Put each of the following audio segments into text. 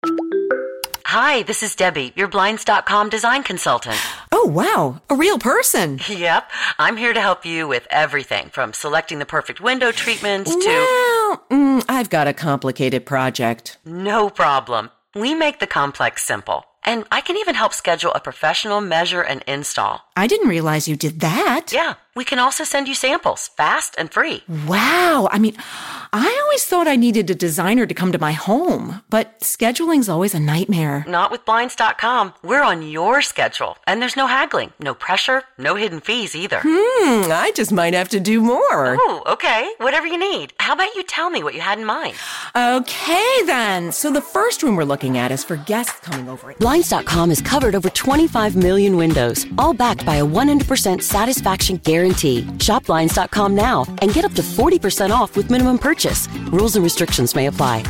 Hi, this is Debbie, your Blinds.com design consultant. Oh, wow. A real person. Yep. I'm here to help you with everything from selecting the perfect window treatments to... Well, I've got a complicated project. No problem. We make the complex simple. And I can even help schedule a professional measure and install. I didn't realize you did that. Yeah, we can also send you samples, fast and free. Wow. I mean, I always thought I needed a designer to come to my home, but scheduling's always a nightmare. Not with Blinds.com. We're on your schedule, and there's no haggling, no pressure, no hidden fees either. I just might have to do more. Oh, okay. Whatever you need. How about you tell me what you had in mind? Okay, then. So the first room we're looking at is for guests coming over. Blinds.com has covered over 25 million windows, all backed by a 100% satisfaction guarantee. Shop Blinds.com now and get up to 40% off with minimum purchase. Rules and restrictions may apply.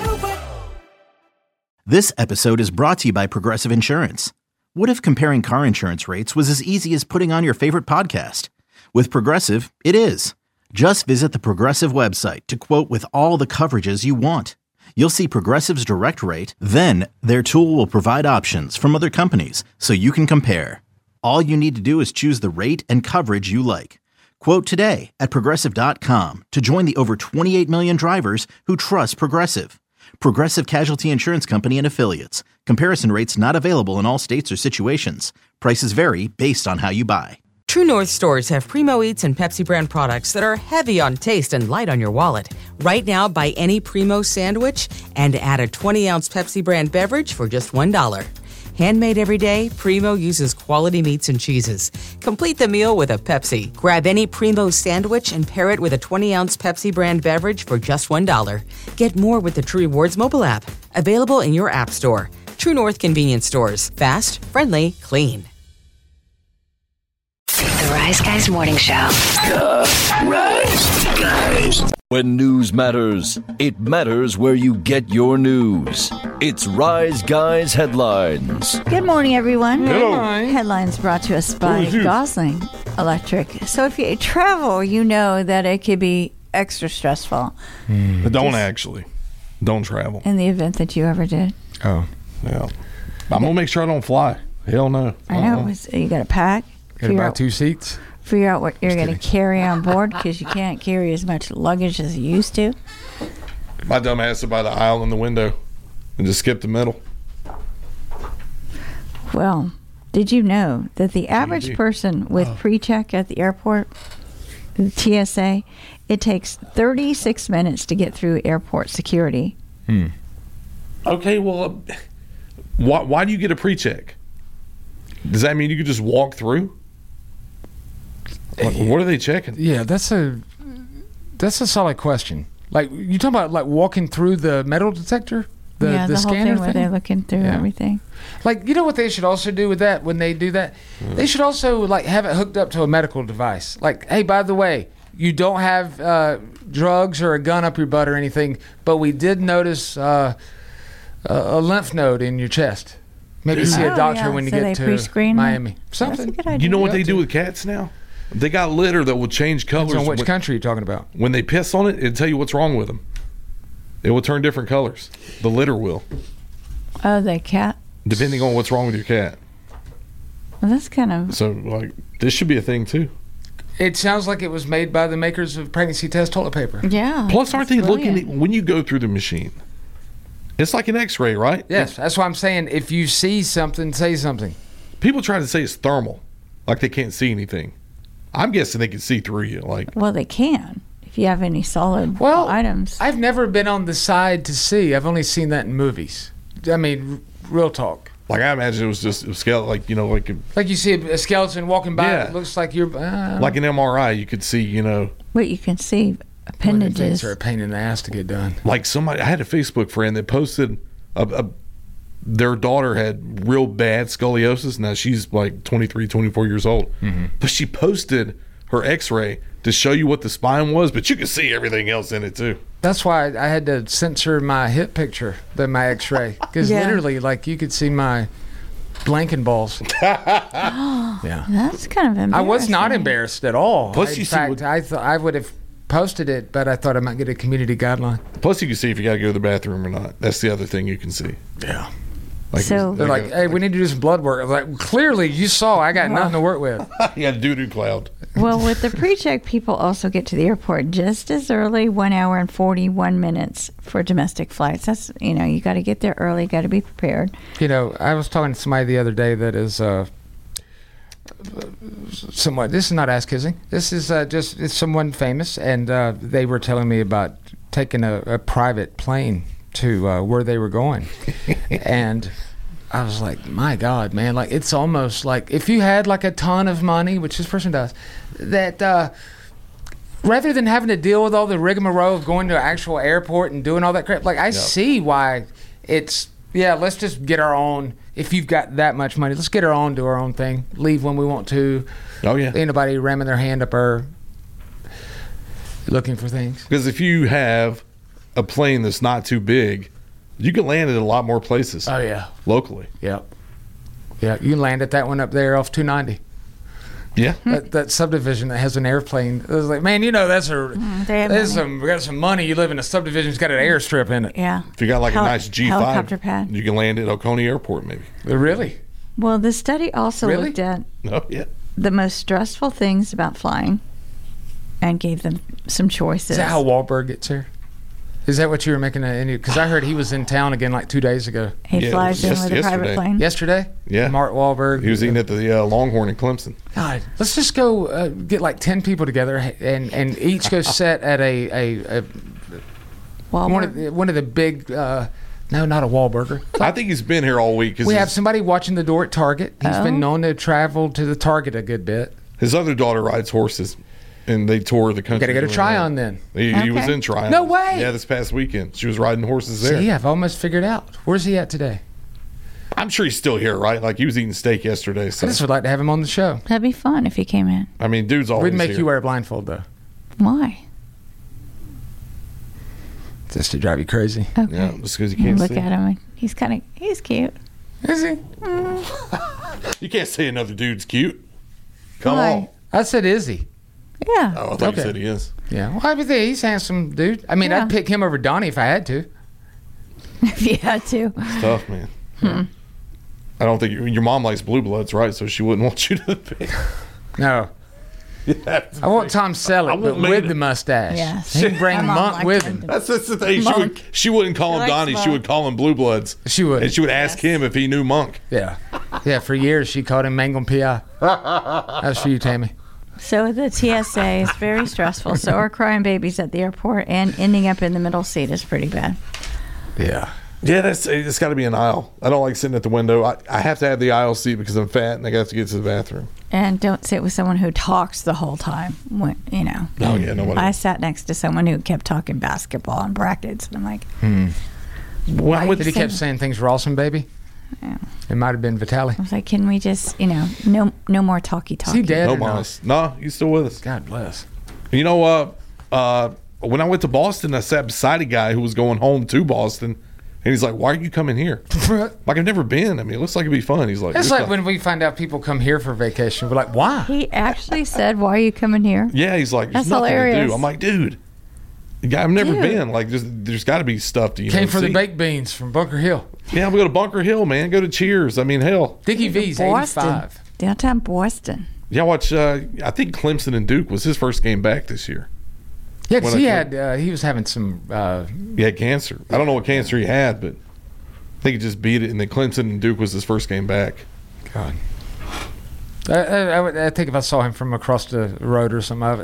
This episode is brought to you by Progressive Insurance. What if comparing car insurance rates was as easy as putting on your favorite podcast? With Progressive, it is. Just visit the Progressive website to quote with all the coverages you want. You'll see Progressive's direct rate, then their tool will provide options from other companies so you can compare. All you need to do is choose the rate and coverage you like. Quote today at Progressive.com to join the over 28 million drivers who trust Progressive. Progressive Casualty Insurance Company and Affiliates. Comparison rates not available in all states or situations. Prices vary based on how you buy. True North stores have Primo Eats and Pepsi brand products that are heavy on taste and light on your wallet. Right now, buy any Primo sandwich and add a 20-ounce Pepsi brand beverage for just $1. Handmade every day, Primo uses quality meats and cheeses. Complete the meal with a Pepsi. Grab any Primo sandwich and pair it with a 20-ounce Pepsi brand beverage for just $1. Get more with the True Rewards mobile app. Available in your app store. True North convenience stores. Fast, friendly, clean. The Rise Guys Morning Show. The Rise Guys. When news matters, it matters where you get your news. It's Rise Guys Headlines. Good morning, everyone. Hello. Headlines brought to us by Gosling Electric. So if you travel, you know that it could be extra stressful. But don't travel. In the event that you ever did. Oh, yeah. I'm going to make sure I don't fly. Hell no. I know. You got to pack. Got to buy 2 seats. Figure out what you're going to carry on board because you can't carry as much luggage as you used to. My dumb ass to buy the aisle in the window and just skip the middle. Well, did you know that the average person with pre-check at the airport, the TSA, it takes 36 minutes to get through airport security? Okay, well, why do you get a pre-check? Does that mean you could just walk through? What are they checking? Yeah, that's a solid question. Like, you talking about like walking through the metal detector? The whole scanner thing where they're looking through everything. Like, you know what they should also do with that when they do that? They should also like have it hooked up to a medical device. Like, hey, by the way, you don't have drugs or a gun up your butt or anything, but we did notice a lymph node in your chest. Maybe see a doctor when you get to Miami. Something. That's a good idea. You know what they do with cats now? They got litter that will change colors. Depends on which country you're talking about. When they piss on it, it'll tell you what's wrong with them. It will turn different colors. The litter will. Oh, the cat? Depending on what's wrong with your cat. Well, that's kind of... So, like, this should be a thing, too. It sounds like it was made by the makers of pregnancy test toilet paper. Yeah. Plus, aren't they looking at... When you go through the machine, it's like an x-ray, right? Yes, that's why I'm saying if you see something, say something. People try to say it's thermal, like they can't see anything. I'm guessing they can see through you. Like, well, they can if you have any solid items. I've never been on the side to see. I've only seen that in movies. I mean, real talk. Like, I imagine it was just a skeleton, like, you know, like you see a skeleton walking by. Yeah. It looks like you're like an MRI. You could see, you know. What you can see appendages. Things are a pain in the ass to get done. Like I had a Facebook friend that posted their daughter had real bad scoliosis. Now she's like 23, 24 years old. Mm-hmm. But she posted her x-ray to show you what the spine was, but you could see everything else in it too. That's why I had to censor my hip picture, my x-ray. Because literally, like, you could see my blanking balls. Yeah. That's kind of embarrassing. I was not embarrassed at all. Plus, in fact, I thought I would have posted it, but I thought I might get a community guideline. Plus, you can see if you got to go to the bathroom or not. That's the other thing you can see. Yeah. Like, So- They're like, hey, we need to do some blood work. I was like, clearly, you saw I got nothing to work with. you got a doo-doo cloud. Well, with the pre-check, people also get to the airport just as early, 1 hour and 41 minutes for domestic flights. That's, you got to get there early, got to be prepared. I was talking to somebody the other day that is somewhat, this is not ass kissing. This is it's someone famous, and they were telling me about taking a private plane to where they were going. And I was like, my God, man, like it's almost like if you had like a ton of money, which this person does, that rather than having to deal with all the rigmarole of going to an actual airport and doing all that crap, like I see why it's, let's just get our own. If you've got that much money, let's get our own, do our own thing, leave when we want to. Oh, yeah. Anybody ramming their hand up our looking for things. Because if you have a plane that's not too big, you can land it in a lot more places. Oh, yeah. Locally. Yep. Yeah, you can land at that one up there off 290. Yeah. That subdivision that has an airplane. I was like, man, that's we got some money. You live in a subdivision that's got an airstrip in it. Yeah. If you got like a nice G5, helicopter pad. you can land at Oconee Airport maybe. Really? Well, the study also Really? looked at Oh, yeah. the most stressful things about flying and gave them some choices. Is that how Wahlberg gets here? Is that what you were making? Because I heard he was in town again like 2 days ago. He flies in with a private yesterday. plane. Yesterday? Yeah. Mark Wahlberg. He was eating at the Longhorn in Clemson. God, let's just go get like 10 people together and each go set at a one of the big. No, not a Wahlburger. I think he's been here all week. We have somebody watching the door at Target. He's been known to travel to the Target a good bit. His other daughter rides horses, and they tour the country. Got to go to Tryon then. He was in Tryon. No way. Yeah, this past weekend. She was riding horses there. See, I've almost figured out. Where's he at today? I'm sure he's still here, right? Like, he was eating steak yesterday. So. I just would like to have him on the show. That'd be fun if he came in. I mean, dude's always We'd make here. you wear a blindfold, though. Why? Just to drive you crazy. Okay. Yeah, just because you can't Look see. at him. He's cute. Is he? You can't say another dude's cute. Come Why? on. I said, is he? Yeah. Oh, I thought you said he is. Yeah. Well, I mean, he's a handsome dude. I mean, Yeah. I'd pick him over Donnie if I had to. If you had to. It's tough, man. I don't think your mom likes Blue Bloods, right? So she wouldn't want you to pick. No. I want Tom Selleck, but with the mustache. Yes. He can bring My mom Monk liked with him. him. That's the thing. Monk. She wouldn't call him likes Donnie. She Monk. would call him Blue Bloods. She would. And she would ask him if he knew Monk. Yeah. Yeah, for years she called him Mangum P.I. That's for you, Tammy. So the TSA is very stressful. So are crying babies at the airport, and ending up in the middle seat is pretty bad. Yeah. Yeah, it's got to be an aisle. I don't like sitting at the window. I have to have the aisle seat because I'm fat and I have to get to the bathroom. And don't sit with someone who talks the whole time. Oh, yeah, nobody. I sat next to someone who kept talking basketball and brackets, and I'm like, Why would Did he kept saying things were awesome, baby? Yeah. It might have been Vitaly. I was like, can we just, no more talky. Is he dead No, or no? Miles. No, he's still with us. God bless. You know, when I went to Boston, I sat beside a guy who was going home to Boston, and he's like, "Why are you coming here?" Like, I've never been. I mean, it looks like it'd be fun. He's like, It's "It's like when we find out people come here for vacation. We're like, why? He actually said, "Why are you coming here?" Yeah, he's like, "There's That's nothing to hilarious. do." I'm like, "Dude, I've never Dude. been. Like, there's got to be stuff to Came for see." the baked beans from Bunker Hill. Yeah, we go to Bunker Hill, man. Go to Cheers. I mean, hell. Dickie V's Boston. 85. Downtown Boston. Yeah, watch. I think Clemson and Duke was his first game back this year. Yeah, because When he was having some. He had cancer. I don't know what cancer he had, but I think he just beat it. And then Clemson and Duke was his first game back. God. I think if I saw him from across the road or something,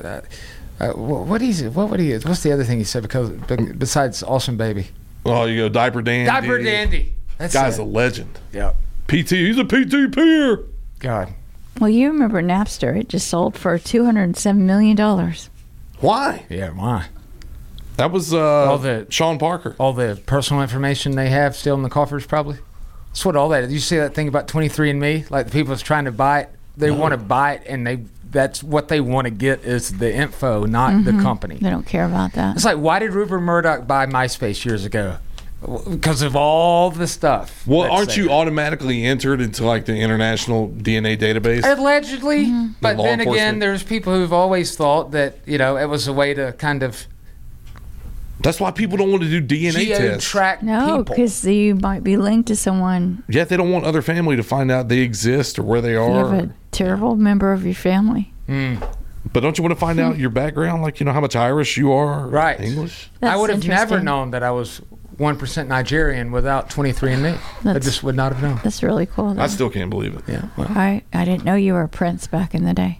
what's the other thing he said? Because besides awesome baby, Oh, you go Diaper Dandy. Diaper Dandy. That's Guy's it. a legend. Yeah. PT. He's a PT peer. God. Well, you remember Napster? It just sold for $207 million. Why? Yeah. Why? That was the- Sean Parker. All the personal information they have still in the coffers, probably. That's what all that is. You see that thing about 23andMe? Like the people that's trying to buy it, they want to buy it, and that's what they want to get is the info, not the company. They don't care about that. It's like, why did Rupert Murdoch buy MySpace years ago? because of all the stuff. Well, aren't you automatically entered into like the international DNA database? Allegedly, but law then again, enforcement? there's people who've always thought that it was a way to kind of That's why people don't want to do DNA tests. geo-track No, people. because you might be linked to someone. Yet they don't want other family to find out they exist or where they You are. have a terrible member of your family. But don't you want to find out your background, like how much Irish you are, or Right. English? I That's would have never interesting. known that I was 1% Nigerian without 23andMe. I That's- just would not have known. That's really cool. Though. I still can't believe it. Yeah. Well, I didn't know you were a prince back in the day.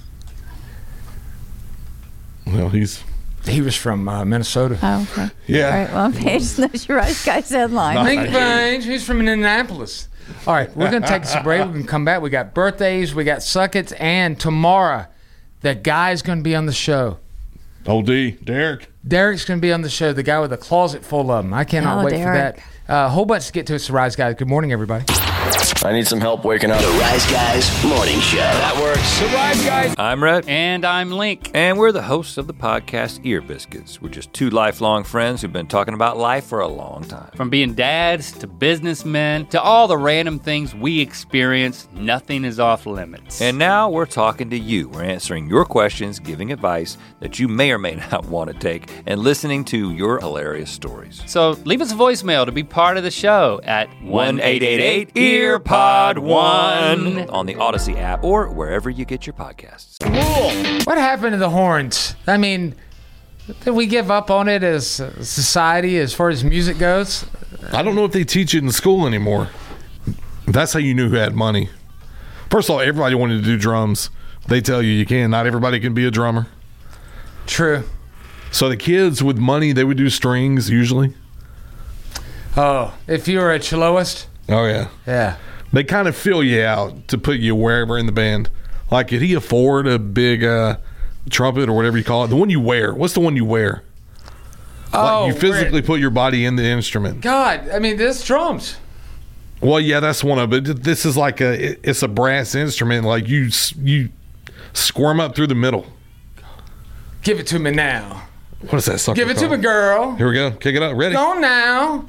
Well, he was from Minnesota. Oh, okay. yeah. All right. Well, Paige knows your right guy's headline. Link Bange, he's from Indianapolis. All right, we're going to take us a break. We're going to come back. We got birthdays, we got suckets, and tomorrow, the guy's going to be on the show. Derek. Derek's going to be on the show, the guy with a closet full of them. I cannot Hello, wait Derek. for that. A whole bunch to get to. It's the Rise Guys. Good morning, everybody. I need some help waking up. The Rise Guys Morning Show. That works. The Rise Guys. I'm Rhett. And I'm Link. And we're the hosts of the podcast Ear Biscuits. We're just two lifelong friends who've been talking about life for a long time. From being dads to businessmen to all the random things we experience, nothing is off limits. And now we're talking to you. We're answering your questions, giving advice that you may or may not want to take, and listening to your hilarious stories. So leave us a voicemail to be part of the show at 1-888-EARPOD1 on the Odyssey app or wherever you get your podcasts. What happened to the horns? I mean, did we give up on it as a society as far as music goes? I don't know if they teach it in school anymore. That's how you knew who had money. First of all, everybody wanted to do drums. They tell you can. Not everybody can be a drummer. True. So the kids with money, they would do strings usually. Oh, if you were a celloist? Oh, yeah. Yeah. They kind of fill you out to put you wherever in the band. Like, could he afford a big trumpet or whatever you call it? The one you wear. What's the one you wear? Oh, like you physically put your body in the instrument. God, I mean, this drums. Well, yeah, that's one of it. This is like it's a brass instrument. Like you squirm up through the middle. Give it to me now. What is that sucker Give it to called? me, girl. Here we go. Kick it up. Ready? Go now.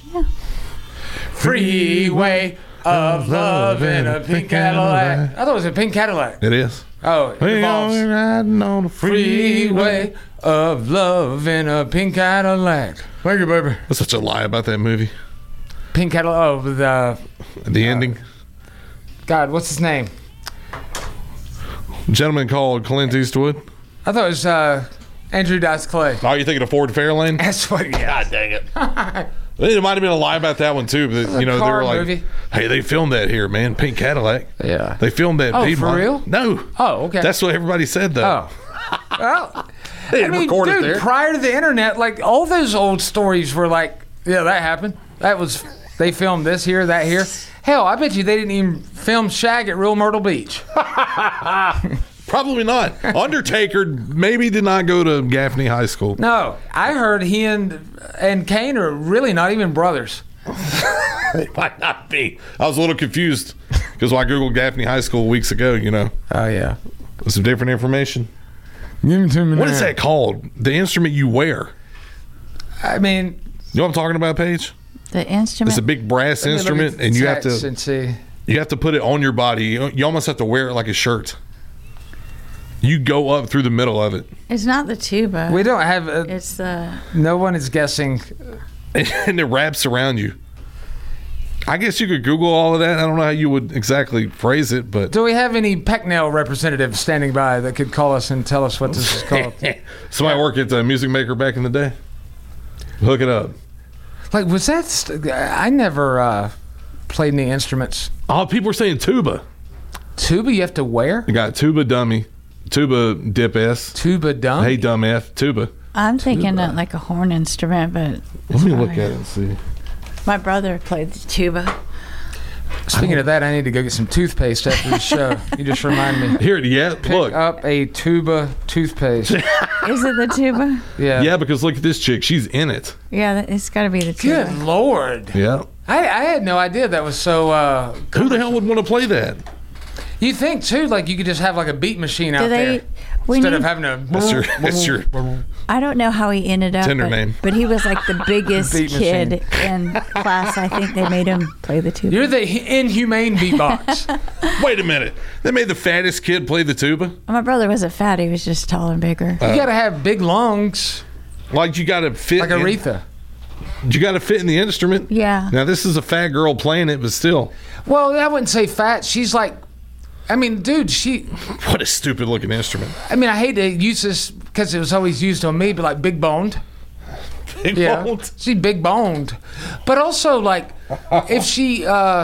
Freeway of love in a pink Cadillac. I thought it was a pink Cadillac. It is. Oh, it We involves are riding on the freeway of love in a pink Cadillac. Thank you, baby. That's such a lie about that movie. Pink Cadillac. Oh, The ending. God, what's his name? A gentleman called Clint Eastwood. I thought it was Andrew Dice Clay. Oh, you thinking of Ford Fairlane? That's what. Yeah. God dang it. It might have been a lie about that one too, but they car were like, movie. "Hey, they filmed that here, man. Pink Cadillac. Yeah, they filmed that." Oh, Piedmont. for real? No. Oh, okay. That's what everybody said though. Oh, well, They didn't record it dude, there. prior to the internet, like all those old stories were like, yeah, that happened. They filmed this here, that here. Hell, I bet you they didn't even film Shag at Real Myrtle Beach. Probably not. Undertaker maybe did not go to Gaffney High School. No, I heard he and Kane are really not even brothers. It might not be. I was a little confused because when I Googled Gaffney High School weeks ago, Oh, yeah. with some different information. Give it to me What now. is that called? The instrument you wear. I mean, You know what I'm talking about, Paige? The instrument. It's a big brass let me look instrument, at the and you have text to and see. put it on your body. You almost have to wear it like a shirt. You go up through the middle of it, It's not the tuba. We don't have. It's the. No one is guessing. and it wraps around you. I guess you could Google all of that. I don't know how you would exactly phrase it, but Do we have any Pecknail representatives standing by that could call us and tell us what this is called? somebody worked at the Music Maker back in the day. Hook it up. Like, was that? I never played any instruments. Oh, people were saying tuba. Tuba you have to wear? You got tuba dummy, tuba dip S, tuba dumb. Hey dumb F, tuba. I'm thinking like a horn instrument, but Let me look at it and see. my brother played the tuba. Speaking of that, I need to go get some toothpaste after the show. You just remind me. Here, yeah, look. Pick up a tuba toothpaste. Is it the tuba? Yeah. Yeah, because look at this chick. She's in it. Yeah, it's got to be the tuba. Good Lord. Yeah. I had no idea that was so. Who the hell would want to play that? You think too, like you could just have like a beat machine out there instead of having a. That's your I don't know how he ended up. Tender name. But he was like the biggest Beat kid in class. I think they made him play the tuba. You're the inhumane beatbox. Wait a minute. They made the fattest kid play the tuba? My brother wasn't fat. He was just tall and bigger. You got to have big lungs. Like you got to fit. Like Aretha. You got to fit in the instrument? Yeah. Now, this is a fat girl playing it, but still. Well, I wouldn't say fat. She's like, I mean, dude, What a stupid looking instrument. I mean, I hate to use this because it was always used on me, but like big boned. Big boned? She's big boned. But also, like, if she,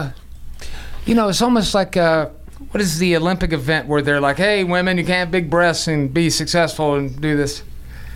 it's almost like, what is the Olympic event where they're like, hey, women, you can't have big breasts and be successful and do this?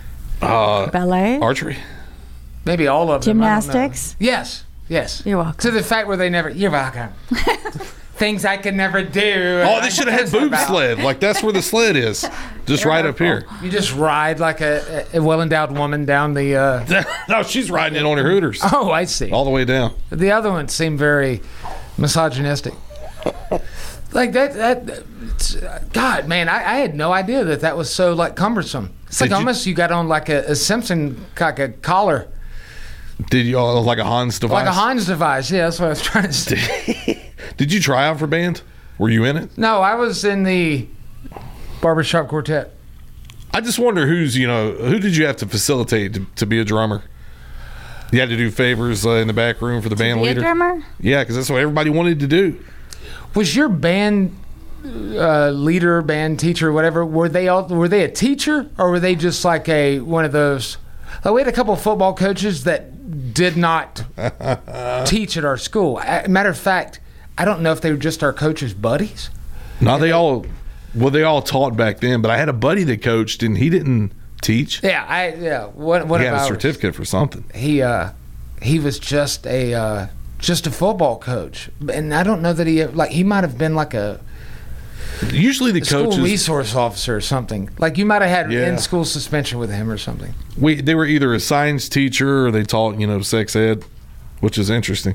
Ballet? Archery? Maybe all of them. Gymnastics? Yes. You're welcome. To the fact where you're welcome. Things I could never do. Oh, they should have had boob sled. Like, that's where the sled is. Just right up here. You just ride like a well-endowed woman down the... No, she's riding it on her Hooters. Oh, I see. All the way down. The other one seemed very misogynistic. Like that God, man, I had no idea that was so, like, cumbersome. It's like almost you got on like a Simpson, like a collar. Did you, like a Hans device? Like a Hans device, yeah, that's what I was trying to say. Did you try out for band? Were you in it? No, I was in the barbershop quartet. I just wonder who did you have to facilitate to be a drummer? You had to do favors in the back room for the band leader? A drummer? Yeah, because that's what everybody wanted to do. Was your band leader, band teacher, whatever, were they a teacher, or were they just like one of those? Like, we had a couple of football coaches that did not teach at our school. Matter of fact, I don't know if they were just our coaches' buddies. No, they all taught back then. But I had a buddy that coached, and he didn't teach. Yeah, He had a certificate for something. He was just a football coach, and I don't know that he might have been like a. Usually the coaches, school resource officer or something. Like you might have had in-school suspension with him or something. They were either a science teacher or they taught, sex ed, which is interesting.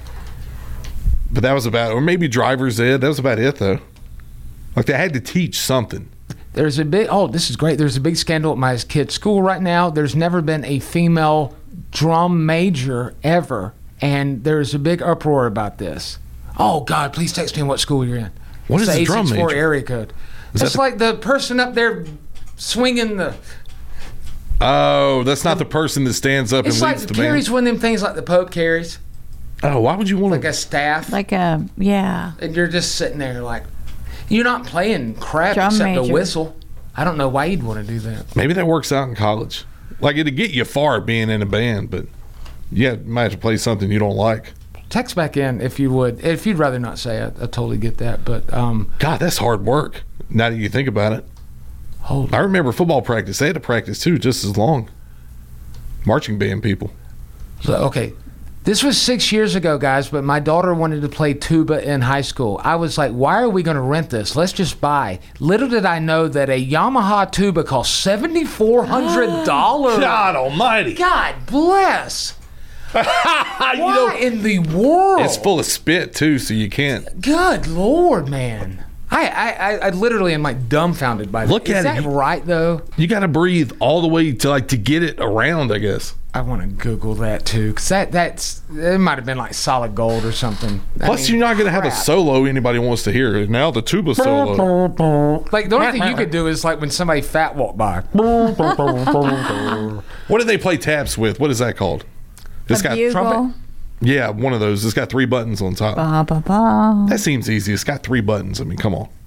But that was or maybe driver's ed. That was about it, though. Like they had to teach something. This is great. There's a big scandal at my kid's school right now. There's never been a female drum major ever, and there's a big uproar about this. Oh, God, please text me what school you're in. What is the drum major? 864 area code. It's like the person up there swinging the... Oh, that's not the person that stands up and leads the band. It's like carries one of them things like the Pope carries. Oh, why would you want like a staff? Yeah. And you're just sitting there like... You're not playing crap drum except major. the whistle. I don't know why you'd want to do that. Maybe that works out in college. Like, it'd get you far being in a band, but you might have to play something you don't like. Text back in if you would. If you'd rather not say it, I totally get that. But God, that's hard work. Now that you think about it. I remember football practice. They had to practice too, just as long. Marching band people. So, okay, this was 6 years ago, guys. But my daughter wanted to play tuba in high school. I was like, "Why are we going to rent this? Let's just buy." Little did I know that a Yamaha tuba cost $7,400. God Almighty! God bless. Why in the world? It's full of spit too, so you can't. Good Lord, man! I literally am like dumbfounded by that. Look at it. Is that right though? You got to breathe all the way to get it around, I guess. I want to Google that too, because it might have been like solid gold or something. Plus, you're not going to have a solo anybody wants to hear. Now the tuba solo. Like the only thing you could do is like when somebody fat walked by. What do they play taps with? What is that called? It's got trumpet. Yeah, one of those. It's got 3 buttons on top. Ba, ba, ba. That seems easy. It's got 3 buttons. I mean, come on.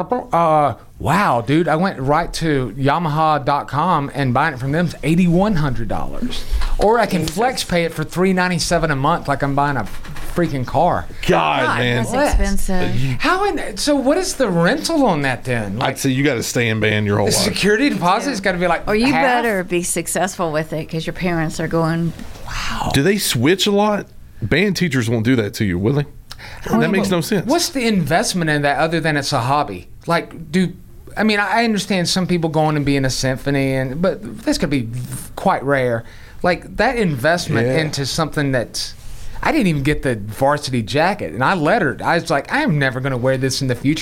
Wow, dude. I went right to Yamaha.com and buying it from them is $8,100. Or I can flex pay it for $397 a month like I'm buying a freaking car. God, man. That's expensive. So what is the rental on that then? I'd say you got to stay in band your whole The life. security deposit's got to be like Or you half? better be successful with it because your parents are going, wow. Do they switch a lot? Band teachers won't do that to you, will they? That makes no sense. What's the investment in that other than it's a hobby? Like, I understand some people going and being a symphony, but this could be quite rare. Like, that investment into something that's... I didn't even get the varsity jacket, and I lettered. I was like, I am never going to wear this in the future.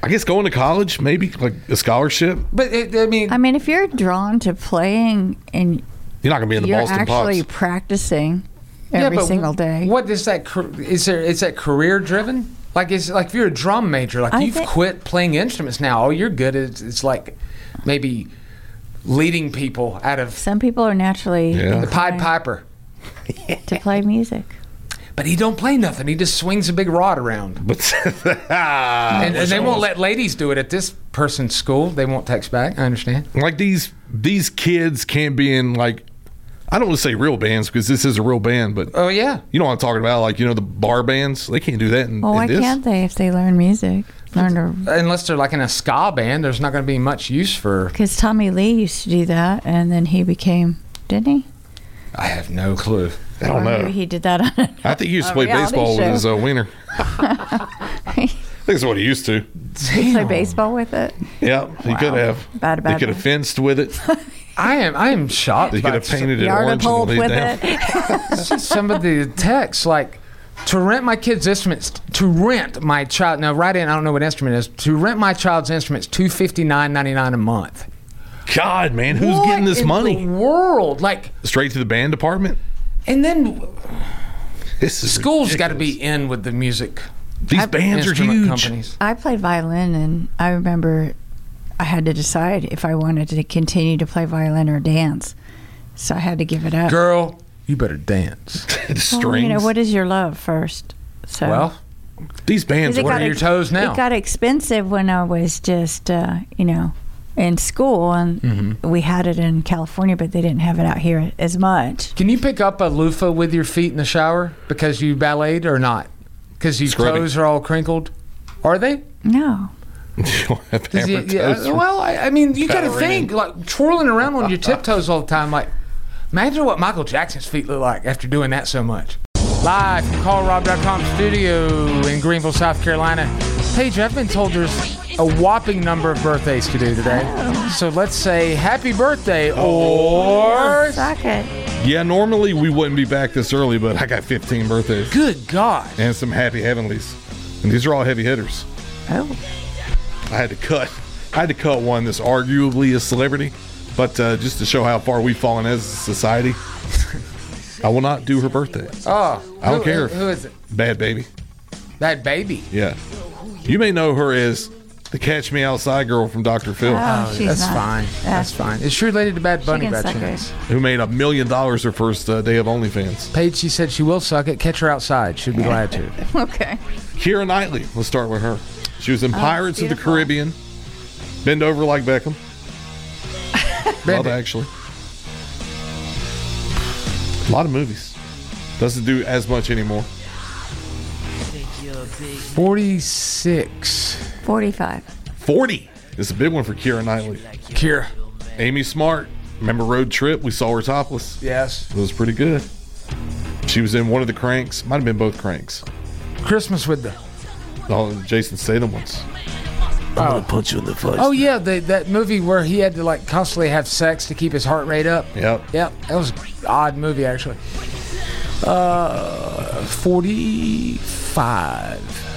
I guess going to college, maybe like a scholarship. But I mean, if you're drawn to playing and you're not going to be in the Boston Pops. You're actually practicing every single day. What is that? Is that career driven? Like, it's like if you're a drum major, like you've quit playing instruments now. All you're good at is like maybe leading people out of. Some people are naturally the Pied Piper to play music. But he don't play nothing. He just swings a big rod around. and they won't let ladies do it at this person's school. They won't text back. I understand. Like these kids can't be in like, I don't want to say real bands because this is a real band, but oh yeah, you know what I'm talking about? Like, you know, the bar bands. They can't do that. Why can't they if they learn music? Unless they're like in a ska band, there's not going to be much use for. Because Tommy Lee used to do that, and then he became, didn't he? I have no clue. I don't know. Maybe he did that on I think he used to play baseball with his wiener. I think that's what he used to. He play baseball with it? Yeah, he could have. He could have fenced with it. I am shocked. He could have painted it orange and laid down. Some of the texts, like, to rent my kid's instruments, to rent my child. Now, right in, I don't know what instrument it is. To rent my child's instruments, $259.99 a month. God, man, who's getting this money? The world, like straight to the band department. And then school's got to be in with the music. These bands are huge. Companies. I played violin, and I remember I had to decide if I wanted to continue to play violin or dance. So I had to give it up. Girl, you better dance. Well, you know, what is your love first? So well, these bands are on your toes now. It got expensive when I was just, in school, and we had it in California, but they didn't have it out here as much. Can you pick up a loofah with your feet in the shower because you balleted or not? Because your toes are all crinkled? Are they? No. Well, I mean, you got to think, like, twirling around on your tiptoes all the time. Like, imagine what Michael Jackson's feet look like after doing that so much. Live from CallRob.com studio in Greenville, South Carolina. Paige, I've been told there's a whopping number of birthdays to do today. So let's say happy birthday or... Suck it. Yeah, normally we wouldn't be back this early, but I got 15 birthdays. Good God. And some happy heavenlies. And these are all heavy hitters. Oh. I had to cut one that's arguably a celebrity, but just to show how far we've fallen as a society, I will not do her birthday. Oh. I don't care. Who is it? Bad Baby. Bad Baby? Yeah. You may know her as the Catch Me Outside girl from Dr. Phil. That's fine. That's fine. Is she related to Bad Bunny by chance? Who made $1 million her first day of OnlyFans. Paige, she said she will suck it. Catch her outside. She'd be glad to. Okay. Keira Knightley. Let's start with her. She was in Pirates of the Caribbean. Bend Over Like Beckham. Love Actually. A lot of movies. Doesn't do as much anymore. 46. 45. 40. It's a big one for Keira Knightley. Keira. Amy Smart. Remember Road Trip? We saw her topless. Yes. It was pretty good. She was in one of the Cranks. Might have been both Cranks. Christmas with the... Oh, Jason Statham ones. I'm gonna punch you in the face. Oh yeah, that movie where he had to like constantly have sex to keep his heart rate up. Yep. That was an odd movie actually. 45.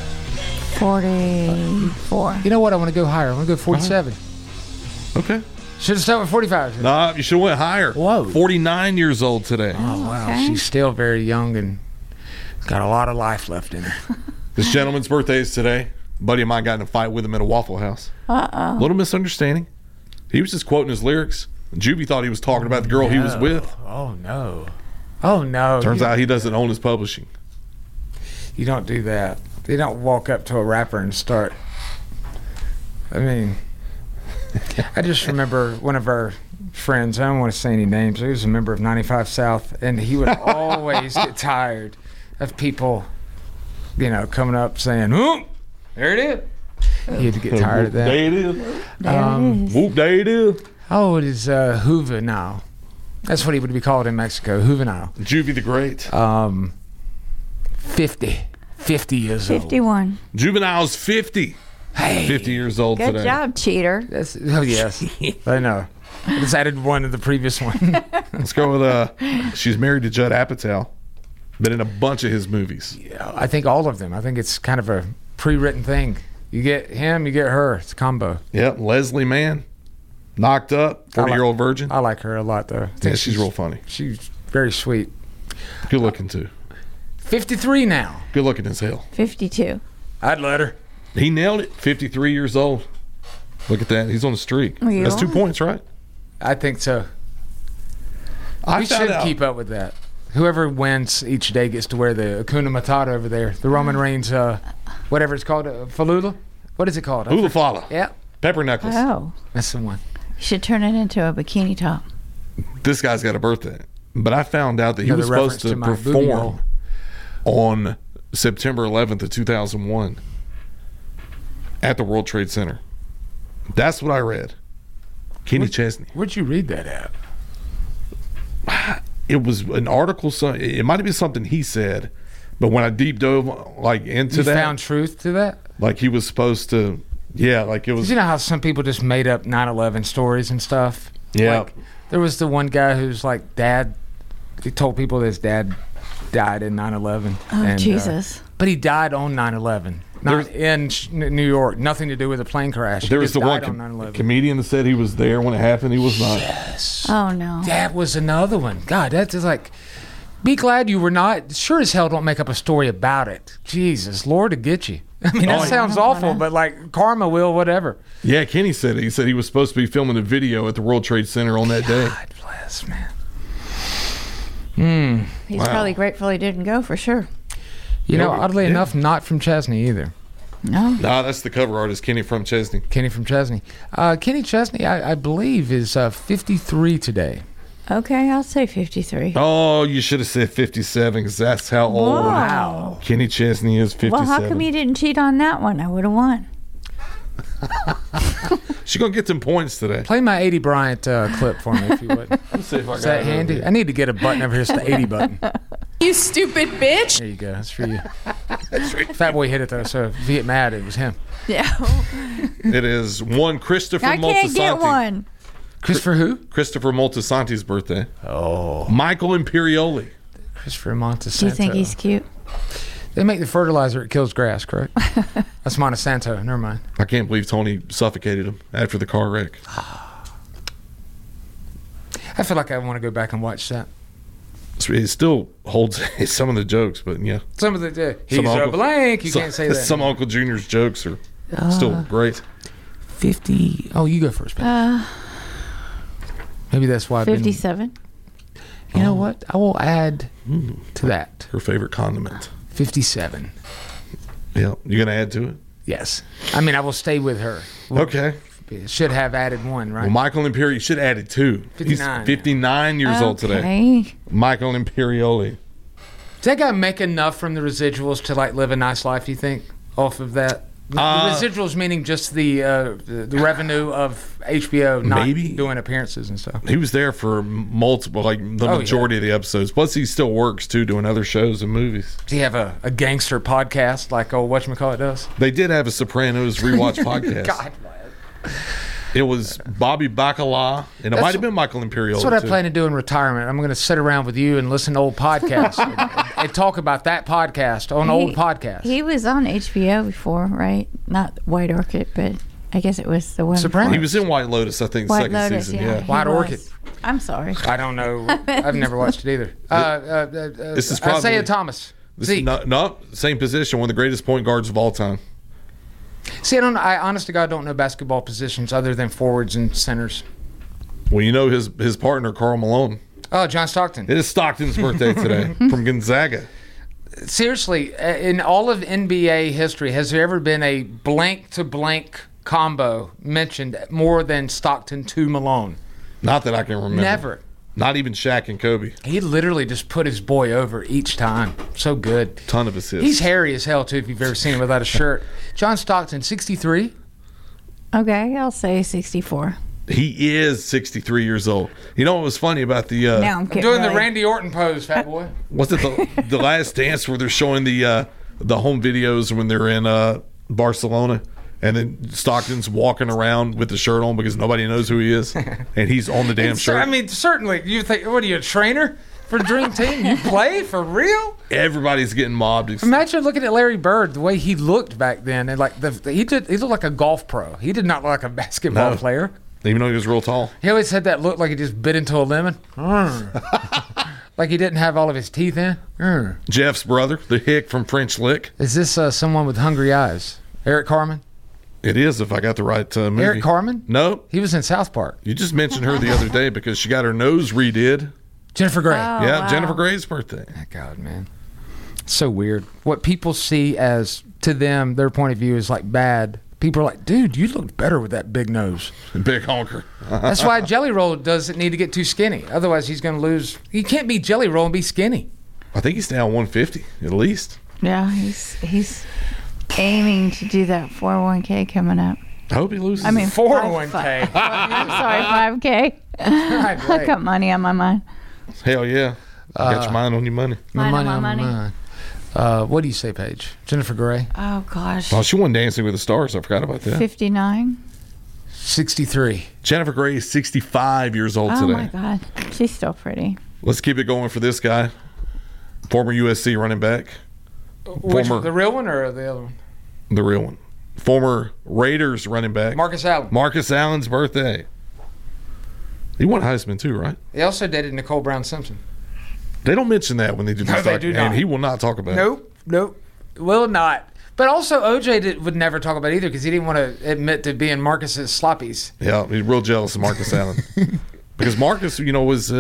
44. You know what? I want to go higher. I want to go 47. Okay. Should have started with 45. Nah, you should have went higher. Whoa. 49 years old today. Oh wow, Okay. she's still very young and got a lot of life left in her. This gentleman's birthday is today. A buddy of mine got in a fight with him at a Waffle House. Uh-oh. Little misunderstanding. He was just quoting his lyrics. Juby thought he was talking about the girl he was with. Oh no. Oh no. Turns out he doesn't own his publishing. You don't do that. They don't walk up to a rapper and start. I mean, I just remember one of our friends, I don't want to say any names, he was a member of 95 South, and he would always get tired of people, coming up saying, "Whoop, there it is." He had to get tired of that. There it is. Whoop, there it is. Oh, it is Juvenile. That's what he would be called in Mexico, Juvenile. Juvie the Great. 50 years old. 51. Juvenile's 50. Hey. 50 years old Good today. job, cheater. Oh, yes. I know. I just added one to the previous one. Let's go with, she's married to Judd Apatow. Been in a bunch of his movies. Yeah, I think all of them. I think it's kind of a pre-written thing. You get him, you get her. It's a combo. Yep, Leslie Mann, knocked up, 40-year-old virgin. I like her a lot, though. Yeah, she's real funny. She's very sweet. Good looking, too. 53 now. Good looking as hell. 52. I'd let her. He nailed it. 53 years old. Look at that. He's on the streak. Yeah. That's 2 points, right? I think so. I We found should out. keep up with that. Whoever wins each day gets to wear the Hakuna Matata over there. The Roman Reigns, whatever it's called, Falula? What is it called? Hula Fala. Yeah. Pepper necklace. Oh. That's the one. You should turn it into a bikini top. This guy's got a birthday. But I found out that he was Another supposed to reference to my booty perform on September 11th of 2001 at the World Trade Center. That's what I read. Kenny Chesney. Where'd you read that at? It was an article. It might have been something he said, but when I deep dove into You that, found truth to that? like he was supposed to. Yeah, like it was. You know how some people just made up 9/11 stories and stuff? Yeah. Like, there was the one guy who's like, he told people that his dad died in 9/11. Oh, Jesus. But he died on 9/11. Not in New York. Nothing to do with a plane crash. There He was just the one died on 9/11. comedian that said he was there when it happened. He was not. Yes. Oh, no. That was another one. God, that's just like, be glad you were not. Sure as hell don't make up a story about it. Jesus, Lord to get you. I mean, that sounds awful, but like karma will, whatever. Yeah, Kenny said it. He said he was supposed to be filming a video at the World Trade Center on that day. God bless, man. He's probably grateful he didn't go for sure. You know, oddly enough, not from Chesney either. No. Nah, that's the cover artist, Kenny from Chesney. Kenny from Chesney. Kenny Chesney, I believe, is 53 today. Okay, I'll say 53. Oh, you should have said 57 because that's how old Wow. Kenny Chesney is. 57. Well, how come you didn't cheat on that one? I would have won. She's gonna get some points today. Play my 80 Bryant clip for me, if you would. Let's see if I Is got that it handy? over I need to get a button over here. It's the 80 button. You stupid bitch. There you go. That's for you. Fat Boy hit it, though, so if he get mad, it was him. Yeah. It is one Christopher I can't Moltisanti. get one. Christopher who? Christopher Moltisanti's birthday. Oh. Michael Imperioli. Christopher Montesanto. Do you think he's cute? They make the fertilizer, it kills grass, correct? That's Monsanto. Never mind. I can't believe Tony suffocated him after the car wreck. I feel like I want to go back and watch that. It still holds some of the jokes, but yeah. Some of the he's Some a Uncle- blank. You some- can't say that. Some Uncle Junior's jokes are still great. 50. Oh, you go first, babe. Maybe that's why I've been. 57. You know what? I will add to that. Her favorite condiment. 57. Yeah, you gonna add to it? Yes. I mean, I will stay with her. Okay. Should have added one, right? Well, Michael Imperioli should have added two. 59. He's 59 years old today. Okay. Michael Imperioli. Does that guy make enough from the residuals to like live a nice life? You think off of that? The residuals meaning just the revenue of HBO not Maybe. doing appearances and stuff. He was there for multiple, like the majority of the episodes. Plus, he still works too, doing other shows and movies. Does he have a gangster podcast like old whatchamacallit does? They did have a Sopranos rewatch podcast. God, It was Bobby Bacala, and it might have been Michael Imperioli. that's what I too. plan to do in retirement. I'm going to sit around with you and listen to old podcasts and talk about that podcast on old podcasts. He was on HBO before, right? Not White Orchid, but I guess it was the one. Sopranos. He was in White Lotus, I think, White second Lotus, season. yeah. Yeah. he White was. Orchid. I'm sorry. I don't know. I've never watched it either. This is probably Isaiah Thomas. This Zeke. is no, same position, one of the greatest point guards of all time. See, I honest to God don't know basketball positions other than forwards and centers. Well, you know his partner, Karl Malone. Oh, John Stockton. It is Stockton's birthday today from Gonzaga. Seriously, in all of NBA history, has there ever been a blank-to-blank combo mentioned more than Stockton to Malone? Not that I can remember. Never. Not even Shaq and Kobe. He literally just put his boy over each time. So good. Ton of assists. He's hairy as hell, too, if you've ever seen him without a shirt. John Stockton, 63. Okay, I'll say 64. He is 63 years old. You know what was funny about the... Now I'm I'm getting doing the really- Randy Orton pose, fat boy. Was it the Last Dance where they're showing the home videos when they're in Barcelona? And then Stockton's walking around with the shirt on because nobody knows who he is. And he's on the damn shirt. I mean, certainly. You think, what are you, a trainer for Dream Team. You play for real? Everybody's getting mobbed. Imagine looking at Larry Bird, the way he looked back then, and like he looked like a golf pro. He did not look like a basketball player. Even though he was real tall. He always had that look like he just bit into a lemon. Like he didn't have all of his teeth in. Jeff's brother, the hick from French Lick. Is this someone with hungry eyes? Eric Carmen? It is, if I got the right movie. Eric Carmen? No. He was in South Park. You just mentioned her the other day because she got her nose redid. Jennifer Grey. Yeah, wow. Jennifer Grey's birthday. Oh, God, man. It's so weird. What people see as, to them, their point of view is like bad. People are like, dude, you look better with that big nose. Big honker. That's why Jelly Roll doesn't need to get too skinny. Otherwise, he's going to lose. He can't be Jelly Roll and be skinny. I think he's down 150 at least. Yeah, he's aiming to do that 401k coming up. I hope he loses. I mean, 401k. I'm sorry, 5k. I got money on my mind. Hell yeah. You got your mind on your money. Mind on my money. What do you say, Paige? Jennifer Grey? Oh, gosh. Well, she won Dancing with the Stars. I forgot about that. 59. 63. Jennifer Grey is 65 years old today. Oh, my God. She's still pretty. Let's keep it going for this guy. Former USC running back. The real one or the other one? The real one. Former Raiders running back. Marcus Allen. Marcus Allen's birthday. He won Heisman too, right? He also dated Nicole Brown Simpson. They don't mention that when they do this. No, they do not. And he will not talk about it. Nope. Will not. But also, OJ would never talk about it either because he didn't want to admit to being Marcus's sloppies. Yeah, he's real jealous of Marcus Allen. Because Marcus, was,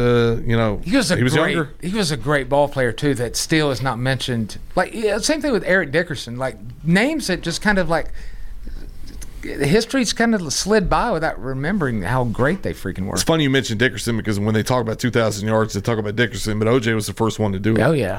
he was younger. He was a great ball player, too, that still is not mentioned. Same thing with Eric Dickerson. Names that just kind of history's kind of slid by without remembering how great they freaking were. It's funny you mentioned Dickerson because when they talk about 2,000 yards, they talk about Dickerson, but OJ was the first one to do it. Oh, yeah.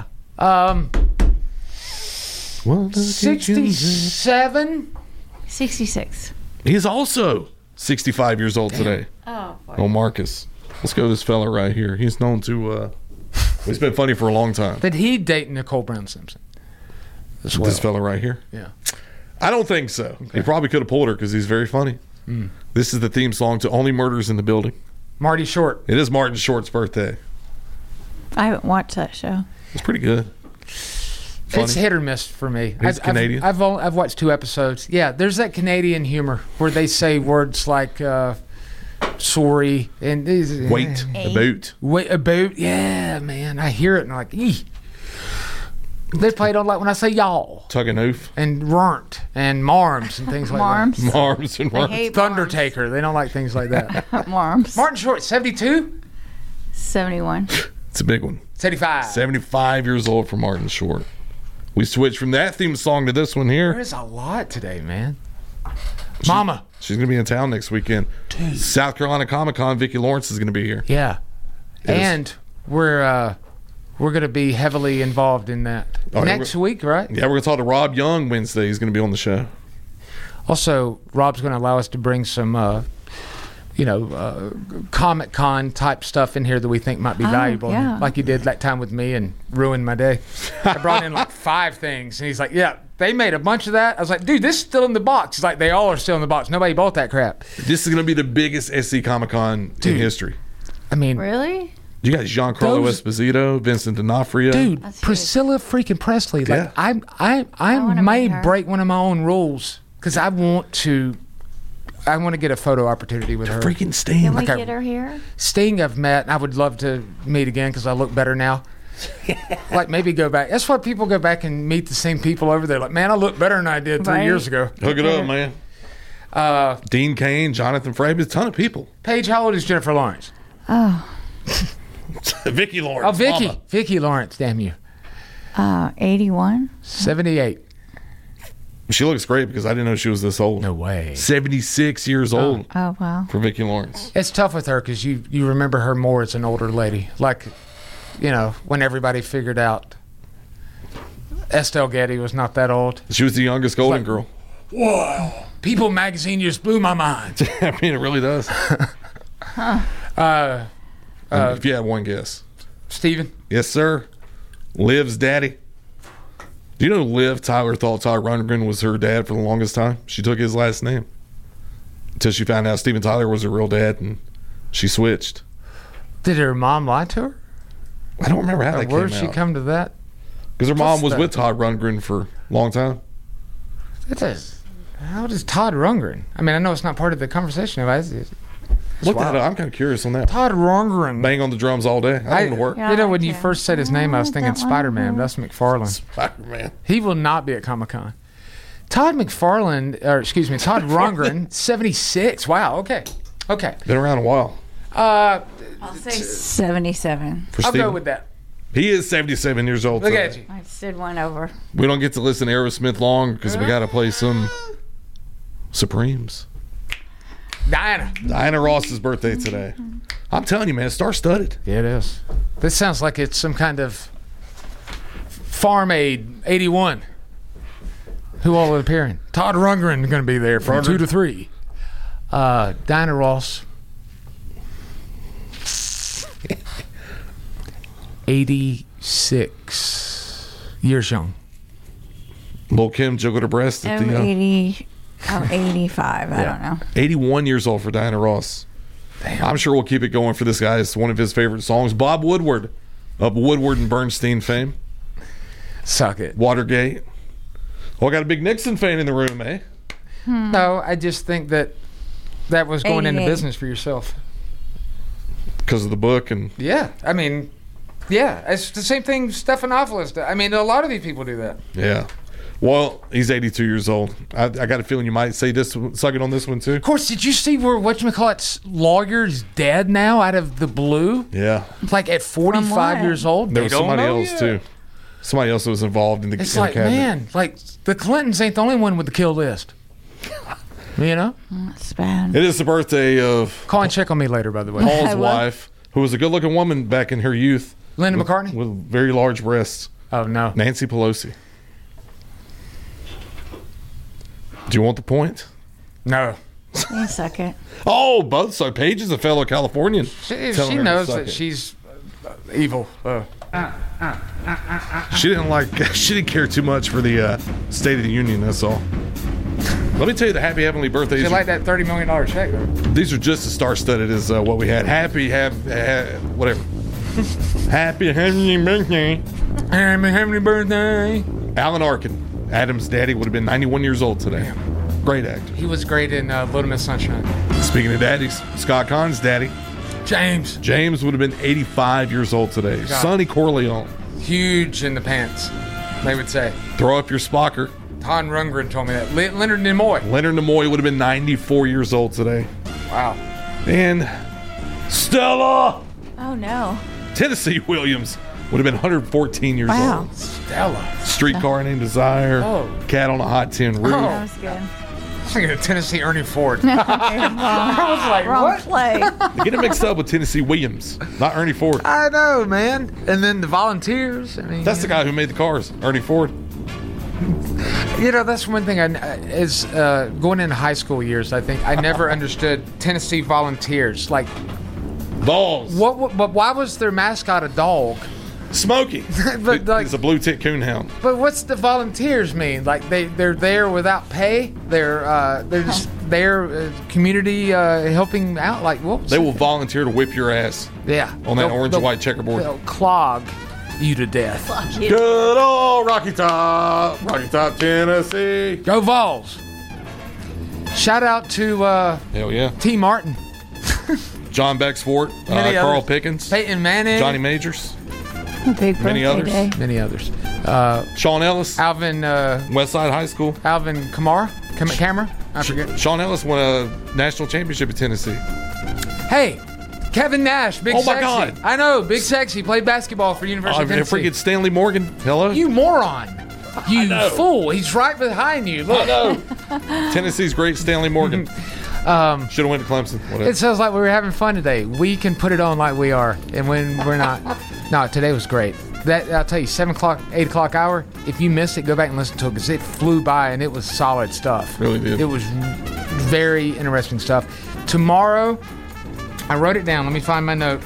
67? 66. He's also 65 years old today. Oh, boy. Oh, Marcus. Let's go to this fella right here. He's known to, he's been funny for a long time. Did he date Nicole Brown Simpson? This fella right here? Yeah. I don't think so. Okay. He probably could have pulled her because he's very funny. This is the theme song to Only Murders in the Building. Marty Short. It is Martin Short's birthday. I haven't watched that show. It's pretty good. Funny. It's hit or miss for me. He's Canadian. I've watched 2 episodes. Yeah, there's that Canadian humor where they say words like sorry and wait, about. Yeah, man, I hear it and I'm like, eeh. They play it on when I say y'all. Tug and oof. And rant and marms and things like marms. that. Marms and marms. Thundertaker. They don't like things like that. Marms. Martin Short, 72? 71. It's a big one. 75. 75 years old for Martin Short. We switched from that theme song to this one here. There's a lot today, man. Mama. She's going to be in town next weekend. Dude. South Carolina Comic-Con, Vicki Lawrence is going to be here. Yeah. And we're going to be heavily involved in that next week, right? Yeah, we're going to talk to Rob Young Wednesday. He's going to be on the show. Also, Rob's going to allow us to bring some, Comic-Con type stuff in here that we think might be valuable. Yeah. Like you did that time with me and ruined my day. I brought in 5 things, and he's like, yeah, they made a bunch of that. I was like, dude, this is still in the box. He's like, they all are still in the box. Nobody bought that crap. This is going to be the biggest SC Comic-Con in history. I mean, really? You got Giancarlo Esposito, Vincent D'Onofrio. Dude, Priscilla freaking Presley. Like, I may break one of my own rules because I want to get a photo opportunity with her. Freaking Sting. Can we get her here? Sting I've met. I would love to meet again because I look better now. Maybe go back. That's why people go back and meet the same people over there. Like, man, I look better than I did 3 years ago. Hook it up, man. Dean Cain, Jonathan Frabe, a ton of people. Paige, how old is Jennifer Lawrence? Oh. Vicki Lawrence. Oh, Vicki. Mama. Vicki Lawrence, damn you. 81. 78. She looks great because I didn't know she was this old. No way. 76 years old. Oh, wow. For Vicki Lawrence. It's tough with her because you remember her more as an older lady. Like, when everybody figured out Estelle Getty was not that old. She was the youngest Golden Girl. Whoa. People magazine just blew my mind. I mean, it really does. If you had one guess. Steven? Yes, sir. Liv's daddy. Do you know Liv Tyler thought Tyler Rundgren was her dad for the longest time? She took his last name. Until she found out Steven Tyler was her real dad, and she switched. Did her mom lie to her? I don't remember how that came out. Where'd she come to that? Because her mom was with Todd Rundgren for a long time. How does Todd Rundgren? I mean, I know it's not part of the conversation. Look that up. I'm kind of curious on that. Todd Rundgren. Bang on the drums all day. I don't work. You know, when you first said his name, I was thinking Spider-Man. That's McFarlane. Spider-Man. He will not be at Comic-Con. Todd Rundgren, 76. Wow, okay. Been around a while. I'll say 77. I'll go with that. He is 77 years old. Look at you. I stood one over. We don't get to listen to Aerosmith long because we got to play some Supremes. Diana Ross's birthday today. I'm telling you, man, star-studded. Yeah, it is. This sounds like it's some kind of Farm Aid 81. Who all appearing? Todd Rundgren going to be there from 2 to 3. Diana Ross. 86 years young. Lil' Kim jiggled her breast at the 85. I don't know. 81 years old for Diana Ross. Damn. I'm sure we'll keep it going for this guy. It's one of his favorite songs. Bob Woodward of Woodward and Bernstein fame. Suck it. Watergate. Oh, I got a big Nixon fan in the room, eh? No, I just think that was going into business for yourself. Because of the book and... Yeah, I mean... Yeah, it's the same thing Stephanopoulos does. I mean, a lot of these people do that. Yeah. Well, he's 82 years old. I got a feeling you might say this, suck it on this one, too. Of course, did you see where whatchamacallit's lawyer's dead now out of the blue? Yeah. Like at 45 years old? There was somebody else, too. Somebody else was involved in the It's like, man, like the Clintons ain't the only one with the kill list. You know? That's bad. It is the birthday of... Call and check on me later, by the way. Paul's wife, who was a good-looking woman back in her youth. Linda McCartney? With very large breasts. Oh, no. Nancy Pelosi. Do you want the point? No. You suck it. Oh, both. So Paige is a fellow Californian. She knows that she's evil. She didn't care too much for the State of the Union, that's all. Let me tell you the happy heavenly birthdays. She like that $30 million check, though. These are just as star-studded as what we had. Whatever. Happy heavenly birthday. Happy heavenly birthday. Alan Arkin, Adam's daddy, would have been 91 years old today. Great actor. He was great in Little Miss Sunshine. Speaking of daddies, Scott Cahn's daddy. James would have been 85 years old today. God. Sonny Corleone. Huge in the pants, they would say. Throw up your Spocker. Todd Rundgren told me that. Leonard Nimoy. Leonard Nimoy would have been 94 years old today. Wow. And Stella. Oh, no. Tennessee Williams would have been 114 years old. Stella. Streetcar Named Desire. Oh. Cat on a Hot Tin Roof. That was good. I was thinking of Tennessee Ernie Ford. I was like, wrong what? play. They get it mixed up with Tennessee Williams, not Ernie Ford. I know, man. And then the Volunteers. I mean, That's the guy who made the cars, Ernie Ford. You know, that's one thing is going into high school years, I think. I never understood Tennessee Volunteers. Like, Balls. But why was their mascot a dog? Smokey. But like, he's a blue tick coonhound. But what's the volunteers mean? Like they're there without pay. They're just there, community helping out. Like what? They will volunteer to whip your ass. Yeah. On that orange and white checkerboard. They'll clog you to death. Fuck you. Good old Rocky Top, Tennessee. Go Vols. Shout out to hell yeah, T. Martin, John Bexford, Carl Pickens, Peyton Manning, Johnny Majors. Big many others. Day. Many others. Sean Ellis. Alvin. Westside High School. Alvin Kamara. I forget. Sean Ellis won a national championship at Tennessee. Hey, Kevin Nash. Big Sexy. Oh, my God. I know. Big Sexy. Played basketball for University of Tennessee. Freaking Stanley Morgan. Hello. You moron. You fool. He's right behind you. Look. I know. Tennessee's great Stanley Morgan. Should have went to Clemson. Whatever. It sounds like we were having fun today. We can put it on like we are, and when we're not. No, today was great. That I'll tell you, 7 o'clock, 8 o'clock hour. If you missed it, go back and listen to it because it flew by and it was solid stuff. Really did. It was very interesting stuff. Tomorrow, I wrote it down. Let me find my note.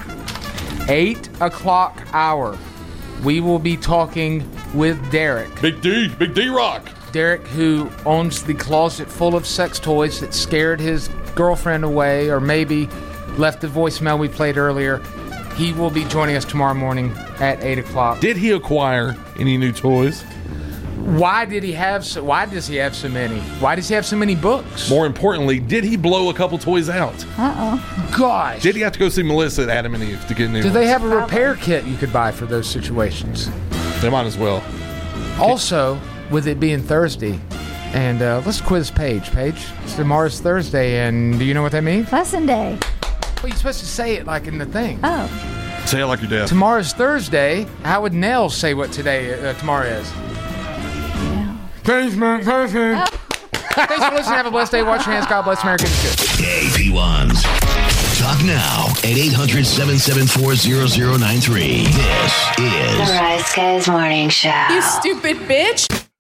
8 o'clock hour. We will be talking with Derek. Big D Rock. Derek, who owns the closet full of sex toys that scared his girlfriend away or maybe left the voicemail we played earlier. he will be joining us tomorrow morning at 8 o'clock. Did he acquire any new toys? Why does he have so many? Why does he have so many books? More importantly, did he blow a couple toys out? Gosh. Did he have to go see Melissa at Adam and Eve to get new Do ones? they have a repair kit you could buy for those situations? They might as well. Also, with it being Thursday, and let's quiz Paige. Paige, tomorrow's Thursday, and do you know what that means? Lesson day. Well, you're supposed to say it like in the thing. Oh. Say it like your dad. Tomorrow's Thursday. How would Nell say what tomorrow is? Thanks for listening. Have a blessed day. Wash your hands. God bless America. Hey, P1s. Talk now at 800-774-0093. This is The Rise Guys Morning Show. You stupid bitch.